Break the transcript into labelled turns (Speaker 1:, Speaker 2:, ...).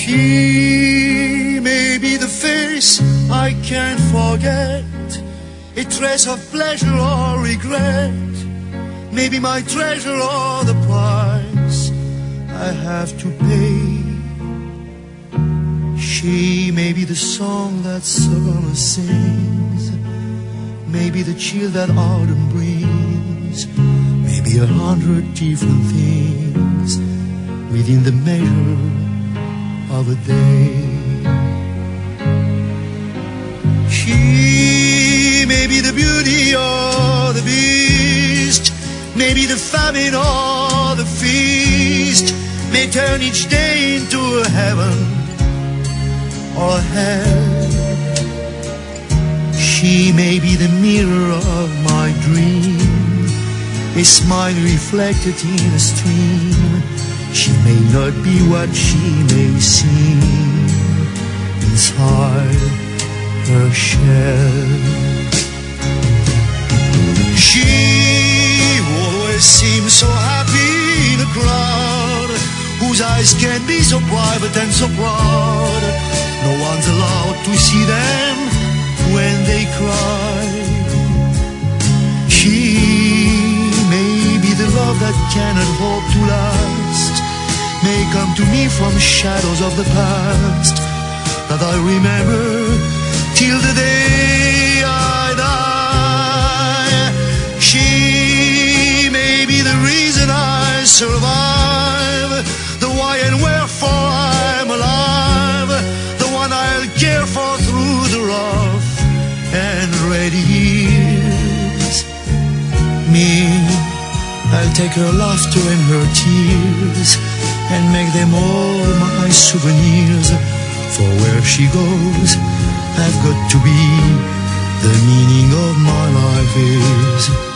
Speaker 1: She may be the face I can't forget, a trace of pleasure or regret, maybe my treasure or the price I have to pay. She may be the song that summer sings, maybe the chill that autumn brings, maybe 100 different things within the measure of a day. She may be the beauty or the beast, maybe the famine or the feast, may turn each day into a heaven or hell. She may be the mirror of my dream, a smile reflected in a stream. She may not be what she may seem inside her shell. She always seems so happy in a crowd, whose eyes can be so private and so proud. No one's allowed to see them when they cry. She may be the love that cannot hope to last, may come to me from shadows of the past that I remember till the day I die. She may be the reason I survive, the why and wherefore I'm alive, the one I'll care for through the rough and ready years. Me, I'll take her laughter and her tears and make them all my souvenirs. For where she goes, I've got to be. The meaning of my life is